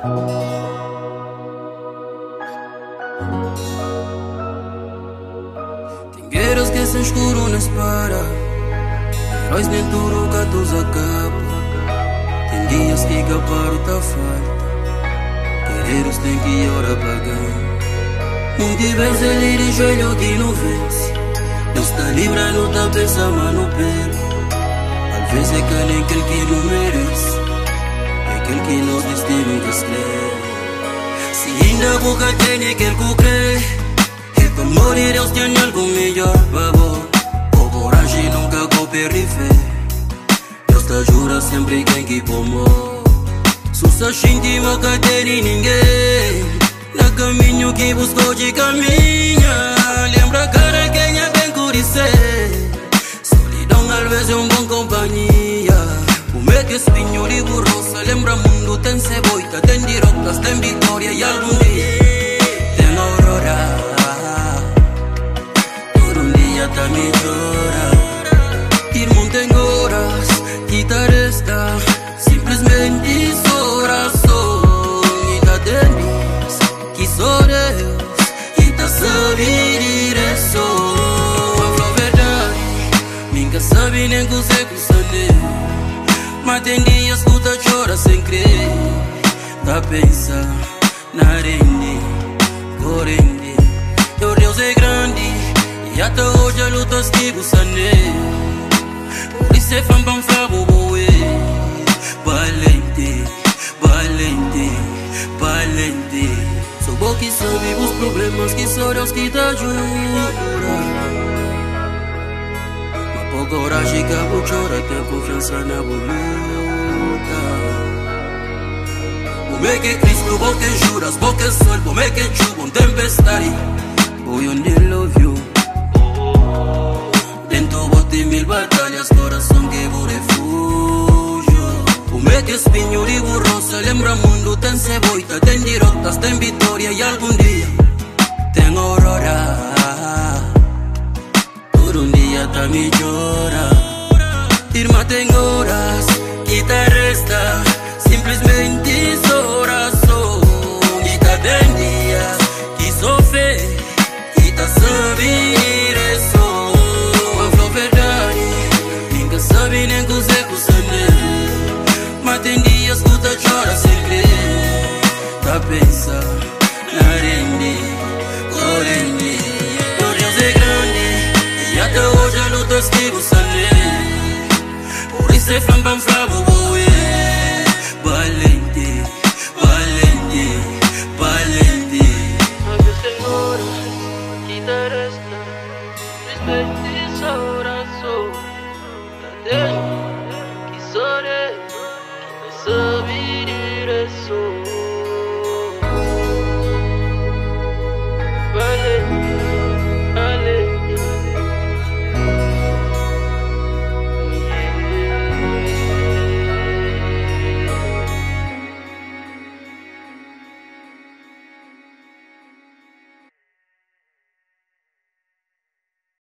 Tem guerras que sem escuro não espera, heróis nem tudo que todos acabam. Tem dias que caparo tá falta, guerreiros tem que hora pagar. Muitas vezes ele de joelho que não vence, Deus tá livre, não tá pensando, mas não perde. Às vezes é aquele que não merece, é aquele que nos destino que escreve. Se ainda a boca tem aquele que crê, é para morrer Deus tem algo melhor para vós. Com coragem nunca com perder fé, Deus te ajuda sempre quem que pomou. Sussa gente nunca tem ninguém, no caminho que buscou de caminha. Lembra cara quem é bem curicer, solidão às vezes é bom companhia. Como é que espinho de burrosa, lembra mundo tem ceboita, tem dirotas, tem vitória e algum dia tem aurora. Por um dia tá melhora, irmão tem horas que tá resta, simplesmente oração. E tá denis que sou Deus e tá sabe direção. A verdade, nunca sabe nem consegue saber, mas tem dias que tá chora sem crer. Tá pensando na rende, corrende. Teu Deus é grande e até hoje a luta que você por isso é fã bom fabo boé. Valente, valente, valente. Sou bom que sabe os problemas que só Deus que te ajuda. Mas por coragem que a boa chora, tem confiança na luta. Como é que Cristo, bom que juras, bom que sol, bom é que chuva, um tempestade. Boy, onde love you. Dentro bote mil batalhas, coração que vou refúgio. Como é que espinho de burrosa, lembra mundo tem ceboita, tem dirotas, tem vitória e algum dia tem aurora. Por um dia tá melhora, irmã tem horas que te resta, simplesmente oração. E tá tem dias que sofre e tá sabe direção. A verdade, nunca sabe nem consegue saber, mas tem dias que tu chora sem crer. Tá pensando na rende, corrende. Teu Deus é grande e até hoje a luta que você por isso é fã bem flavo.